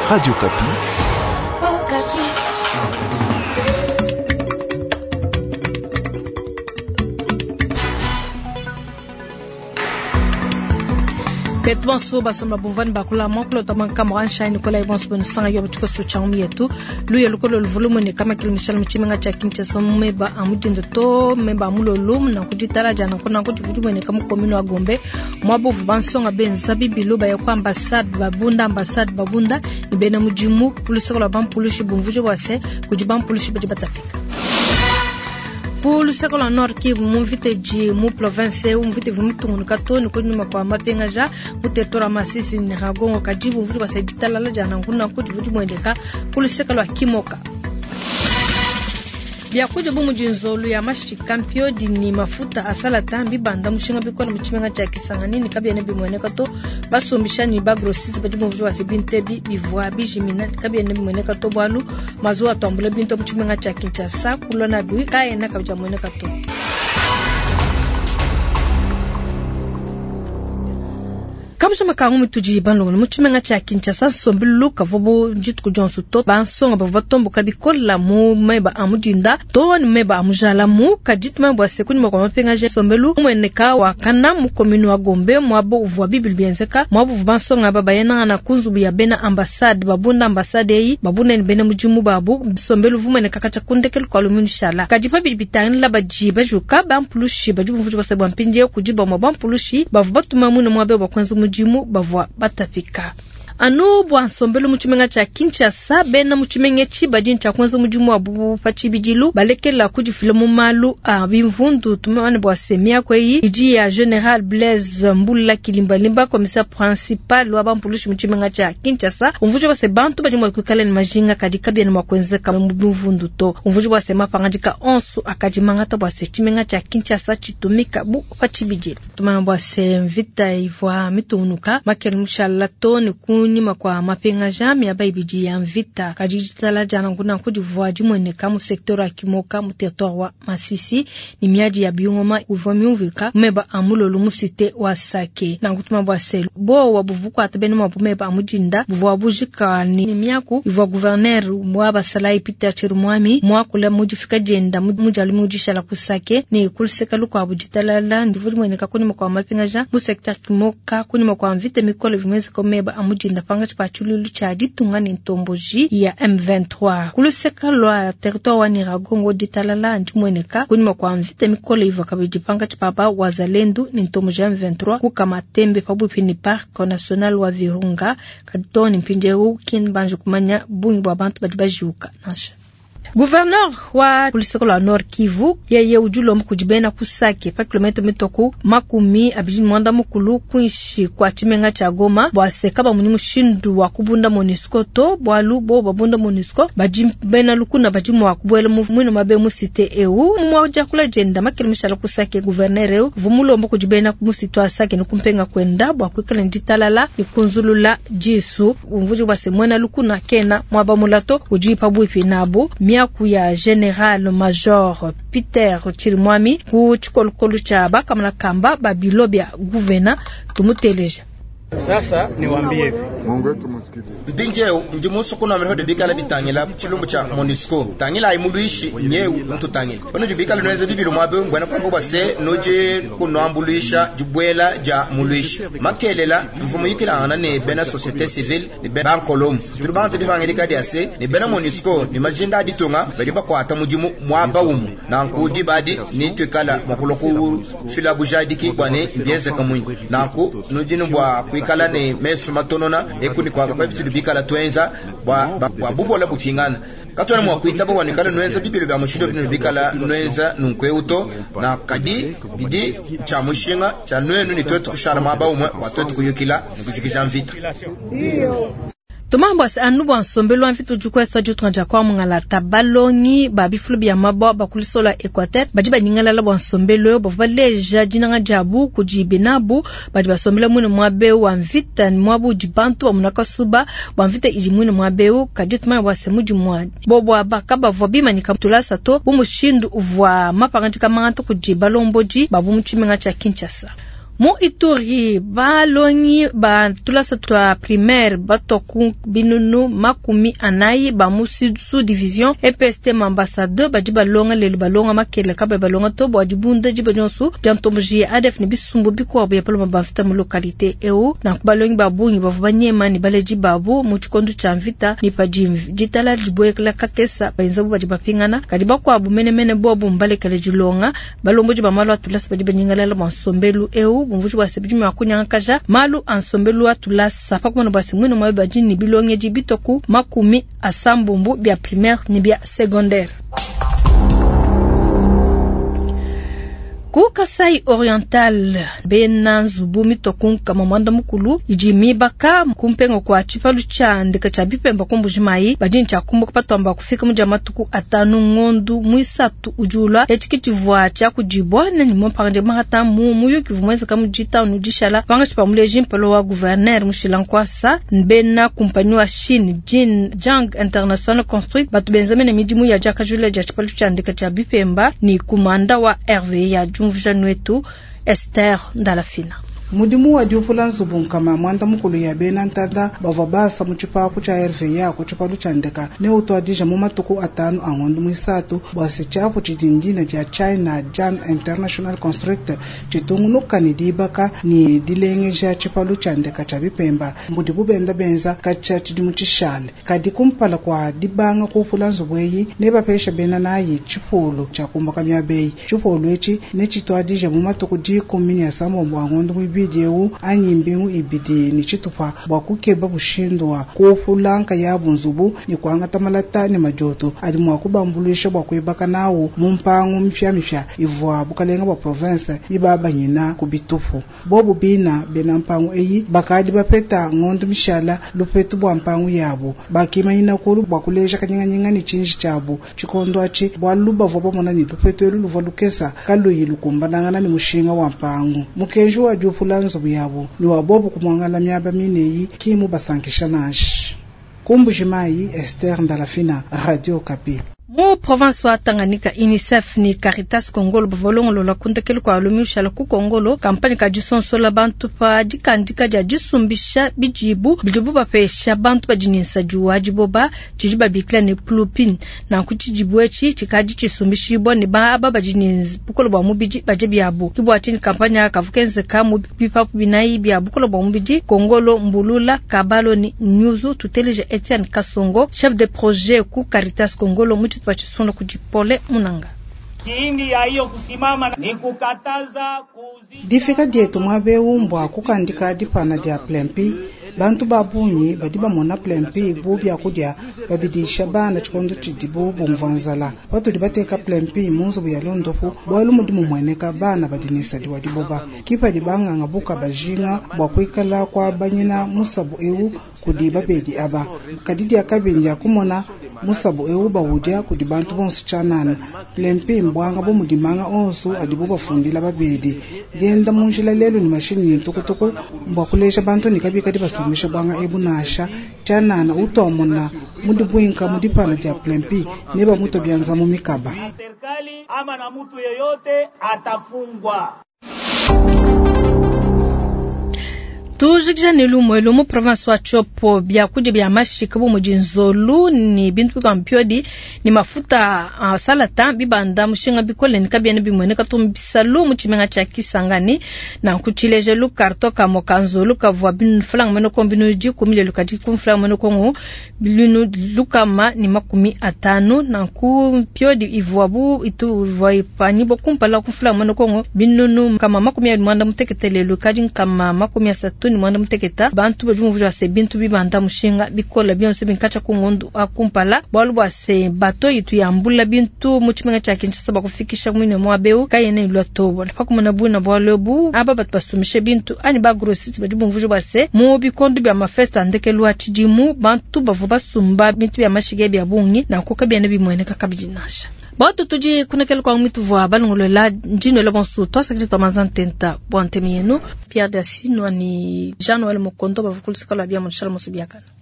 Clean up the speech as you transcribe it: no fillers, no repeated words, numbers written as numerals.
Radio Kapi. Kapi. Petwan so basomla buvani bakula moklo taman Cameroun shine kola ibons bon sanga yob tuko so changmi yetu luye lokolo volume ne kama kilmishal mchimenga cha kimcha somme ba amujinde to memba mulo lum na kujitara jana kuna kujivudu ne kama komino wa Gombe mwabo vansonga benza bibilo ba yakwa ambassade babunda ibena mujimu pulisola bampulushi bumvuje wase kujibampulushi bajibatafika pour le second nord qui vous invite de mon province où vous invite vous tourner kato ni ko nyuma kwa mapenga ja mutetora masisi ni ragongo kajibu vuti basajita lala jana nguna ko vuti mwendeka pour le second kimoka bya kuje bomu jinzolu ya mashi kampio dini mafuta asala tambi banda mushinga bikola muchimenga cha kisangani ni kabya ne bimweneka to basombisha ni bagrosisi badi muvujo wa sebintebi bivwa bijimina kabya ne bimweneka to bwalu mazuwa tombole binto muchimenga cha Kinshasa kulona bui kaye na kabya mweneka to kabisa makangu tuji banlo muchimenga cha Kinshasa sombilu kavobo njitku jonsu to bansonga bavatombo kabikola mu meba amudinda to ni meba amujala mu kajitma bwa sekuni makwa mapenga je sombelu mweneka wa kana mu kominu wa Gombe mwabo uvwa bibil bienzeka mwabo bansonga baba yana na kunzubu ya bena ambassade babunda ambassade yi babuna ni bena mujimu babu sombelu vumeneka kacha kundekel kwa lumuni shala kajipa bibitani la bajiba juka bampulushi bajibu vuju basebwa mpinje kujiba mwabampulushi bavubatuma mu mwabe bakwanzu jimu bavwa batafika anu bwa sombelo muchimenga cha Kinshasa bena muchimenge chibadin cha kwanza mujimu abu pachibijilu balekela kujifilamu malu bimvundu tumane bwa semia kweyi iji ya General Blaise Mbula Kilimbalimba commissaire principal wa bampulushi muchimenga cha Kinshasa umvujo base bantu bajimu kukala ni majinga kadikabya ni makwenzeka mvundu to umvujo base mapangajika onsu akajimangata bwa chimenga cha Kinshasa chitumika bu pachibijilu tumane bwa se vita ivwa mitunuka makelmusha latoni nyuma kwa mapenga jami ya baibiji ya mvita kajitala jana nguna kujivuaji mweneka mu sektora kimoka mu territoire wa Masisi ni miaji ya biungoma uvamiuvika meba amulolo musite wa Sake na ngutuma bwa selu bo wabuvuko atabeni mabumeba amujinda buvabujika ni miaku ivo gouverneur mwaba salai Peter Chirumwami mwakula mujifika jenda mujali mujishala kusake ni kuliseka luko abujitala la ndivu mweneka kunyuma kwa mapenga ja mu sektor kimoka kunyuma kwa mvita mikole vimwezi komeba amujinda panga chipachululu cha ditungani ntomboji ya M23 kuluseka lwa territoire wa Niragongo ditalala njumweneka kunyuma kwa mvite mikole iva kabijipanga chipapa wazalendo ni ntomboji ya M23 kukamatembe pabu pini park national wa Virunga kaditoni mpinje kin banju kumanya bungi bwa bantu badibajuka nasha Gouverneur wa kulisekola Nord Kivu yeye ujulo mkujibena kusake pa kilometro mitoku makumi abijini mwanda mukulu kuishi kwa chimenga cha Goma bwase kaba munimu shindu wa kubunda MONUSCO to bwalu bo babunda MONUSCO bajibena lukuna bajimu wa kubwele mwino mabe musite EU mwaja kula jenda makilomishala kusake gouverneur EU vumulo mkujibena kumusitwa sake nukumpenga kwenda bwa kwikala njitalala nikunzulula jisu umvuji bwase mwena lukuna kena mwaba mulato ujipa bwipi nabu miaku ya General Major Peter Chirumwami ku chikolokolo cha bakamala kamba babilobya gouverneur tumuteleja. Sasa niwaambie hivi. Ndinjeo ndimuso kuna mreho de bikala bitangila chilumbu cha MONUSCO. Tangila imuluishi nyeu mtu tangila. Ono jibikala nweze bibilo mwabe ngwana kwa base noje kuno ambuluisha jibwela ja muluishi. Makelela mfumo yikila ana ne bena société civile ne bena kolom. Turubante bivangilika diase ne bena MONUSCO ni majinda ditunga baliba kwa atamujimu mwaba umu. Na nkudi badi ni tukala makuloku fila bujadiki kwane bienze kamunyi. Na nku nujinu bwa kala ne mesu matonona ekuni kwa kapitu bikala twenza bwa bubola bukingana katona mwa kuitaba wanikala nwenza bibilo bya mushido bikala nwenza nunkeuto na kadi bidi cha mushinga cha nwenu ni twetu kushara maba umwe watwetu kuyukila nikujikisha mvita Tumambo anubu ansombelo anfitu jukwesta jutranja kwa mungala tabalongi babiflubi ya mabo bakulisola Equateur bajiba ningala labo ansombelo bavaleja jinanga jabu kujibenabu bajiba sombelo mwene mwabeu anvita ni mwabu jibantu wa munaka suba wanvita ijimwene mwabeu kajituma wasemuji mwadi bobo abakaba vobima nikamtulasa to bumushindu uvwa mapanganjika mangato kujibalomboji babu mchimenga cha Kinshasa Mo Ituri balongi ba tulasa twa primaire batoku binunu makumi anayi ba musi sous division EPST ambassadeur bajiba longa lelu balonga makele kabe balonga to bwajibunda jiba jonsu jantomji ADF ni bisumbu biko abu ya palo mabafita mu localité EU na kubalongi babungi bavubanyema ni baleji babu mu chikondu cha mvita ni pajimvi jitala jiboyekla kakesa bainzabu bajiba pingana kadiba kwa abu mene bobu mbale kaleji longa balombo jiba malu atulasa bajiba nyingala mwasombelu EU mvuju wa sebijimi wakunya kaja malu ansombelu atulasa pakumana basi mwino mawe jini bilonge jibitoku makumi asambumbu bia primaire ni bia secondaire. Ku Kasai Oriental bena zubu mitokun kama mwanda mukulu ijimi baka kumpengo kwa chifalu cha ndika cha bipemba kumbujimai bajini cha kumbo kupatwamba kufika mujamatuku atanu ngondu muisatu ujula echikitivuwa cha kujibwa na nimo paranje mahata muyo kivumweza kamujita unujishala panga chipamule jimpelo wa gouverneur mushilankwasa bena kumpani wa Shin Jang International Construct batu benzamene midimu ya jaka jule ja chifalu cha ndika cha bipemba ni kumanda wa RV ya Mvujanuetu Esther Ndalafina. Mudimu wa Diofulan Zubun kama mwanda mukulu ya benantanda bavabasa muchipapu cha RVA ku chipalu cha ndeka ne utwadija mumatuku atanu angondu mwisatu bwasi chapu chidindina cha China Jan International Construct chitungunu kanidibaka ni dilenge ja chipalu cha ndeka cha bipemba mudibu benda benza kacha chidimu chishale kadi kumpala kwa dibanga ku Fulan Zubweyi ne bapesha benanayi chipulu cha kumbaka myabei chipulu echi ne chitwadija mumatuku di komini ya samo mwangondu mwibi Jeu anyimbingu ibidi ni chitupa bwakukeba bushindwa kufulanka ya bunzubu ni kwanga tamalata ni majoto alimu akubambulisha bwakwebaka nawo mumpangu mfya ivwa bukalenga bwa province ibaba nyina kubitufu bobu bina benampangu eyi bakadi bapeta ngondu mishala lupetu bwa mpangu yabo bakima ina kulu bwakuleja kanyanga ni chinji chabo chikondo achi bwaluba voba mona ni lupetu elu luvalukesa kaluyi lukumbananga ni mushinga wa mpangu mukenju wa Fulan Zubuyabo ni wabobu kumwangala myaba mineyi kimu basankisha nashi kumbujimai Esther Ndalafina Radio Kapi. Mu province wa Tanganyika UNICEF ni Caritas Kongolo bavolongo la kuntekelo kwa alumisha la ku Kongolo kampani ka jisonsola bantu pa jikandika ja jisumbisha bijibu bapesha bantu pa jininsa juwaji boba chijiba bikla ni plupin na kuchijibu echi chikaji chisumbishi bo ni ba aba jininz bukolo ba mubiji bajebi yabo kibu atini kampanya kavukenze kamu bipapu binai bia bukolo ba mubiji Kongolo Mbulula Kabalo ni Nyuzu tuteleje Etienne Kasongo chef de projet ku Caritas Kongolo tupachisono kujipole munanga kiindi ya hiyo kusimama ni kukataza kuzisha difika dietu mwabe umbwa kukandika dipana dia plempi bantu babunyi badiba mona plempi bubya kudya babidisha bana chikondo chidibu bumvanzala watu dibateka plempi munzu ya londofu bwalu mudimu mweneka bana badinisa diwadiboba kipa dibanga ngabuka bajinga bwakwikala kwa banyina musabu eu kudiba bedi aba kadidi akabinja kumona musabu eu bawudya kudibantu bonsu chanana plempi mbwanga bo mudimanga onsu adibu bafundila babedi genda munjila lelo ni mashini nitukutuku mbwakulesha bantu nikabika dibasumisha banga ebunasha chanana utomona mudibuinka mudipana dia plempi neba muto byanza mu mikaba serikali ama na mtu yeyote atafungwa. Tujikja nilumo mu province wa Chopo bia kuje bia mashika bo mujinzolu ni bintu kampiodi ni mafuta salata bibanda mushinga bikole nikabia ne bimwene katumbisalu muchimenga cha Kisangani na kuchileje lu karto kamo kanzolu kavwa bin flang meno kombinu ji kumile lukati kumflang meno kongo bilunu lukama ni makumi atanu na kumpiodi ivwabu itu vaipani bo kumpala kumflang meno kongo binunu kama makumi ya mwanda muteketele lukati kama makumi asatu ni mwanda muteketa bantu bajumu vujwa se bintu bibanda mushinga bikola bionse binkacha kungondu akumpala bwalu se bato itu yambula bintu muchimenga cha Kinshasa bakufikisha mwine mwabeu kayene ilotobo fakumana buna bwalobu aba batu basumishe bintu ani ba grossiste bajumu vujwa se mu bikondu bya mafesta ndeke lwa chijimu bantu bavuba sumba bintu bya mashige bya bungi na kokabya nabi mwene kakabijinasha Boto tuji kunekele kwa umitu vwa balungolo la njino le bonsu to sakiti to mazantenta bwante mienu Pierre Dassino ni Jean Noël Mokondo bavukulisika lwa bya monshala mosubiakana